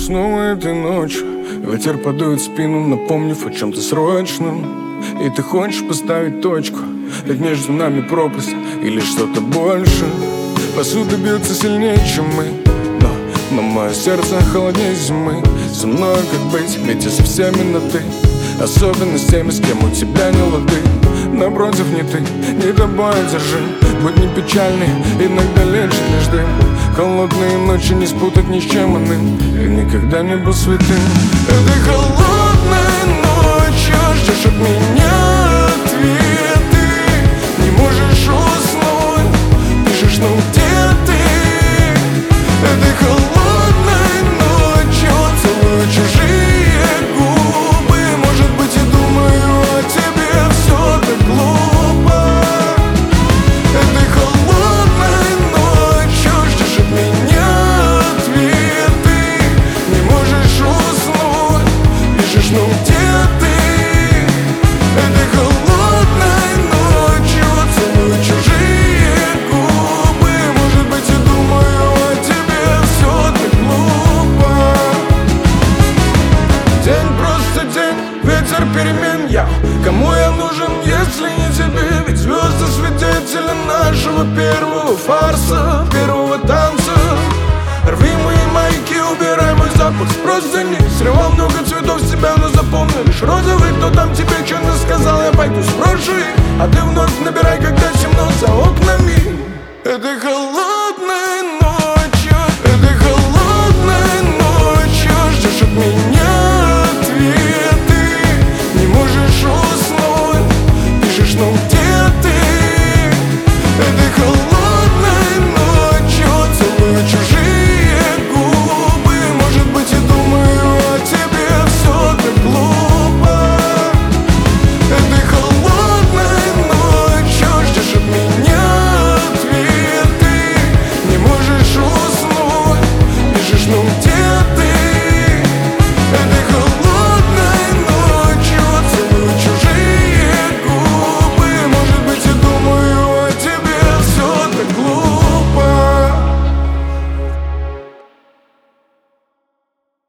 снова этой ночью. Ветер подует в спину, напомнив о чем-то срочном. И ты хочешь поставить точку, ведь между нами пропасть или что-то больше. Посуда бьется сильнее, чем мы, но мое сердце холоднее зимы. Со мной как быть, ведь я со всеми на ты, особенно с теми, с кем у тебя не лады. Напротив, не ты, не тобой держи. Будь не печальный, иногда лечит лишь дым. Холодные ночи не спутать ни с чем иным. И никогда не был святым. Этой холодной ночью ждешь от меня ответы. Не можешь уснуть, пишешь, ну где ты? Этой холодной ночью целую чужие губы. Может быть, и думаю о тебе, все так глупо. Этой холодной ночью ждешь от меня ответы. Не можешь уснуть, пишешь, ну где ты? Этой холодной ночью целую чужие губы. Может быть, и думаю о тебе, все так глупо. День просто день, ветер перемен. Кому я нужен, если не тебе? Ведь звезды свидетели нашего первого фарса, первого танца. Рви мои маяки, убирай мой запах с простыни. Срывал много цветов с тебя, но запомни лишь розовый. Кто там тебе что-то сказал, я пойду спрошу их. А ты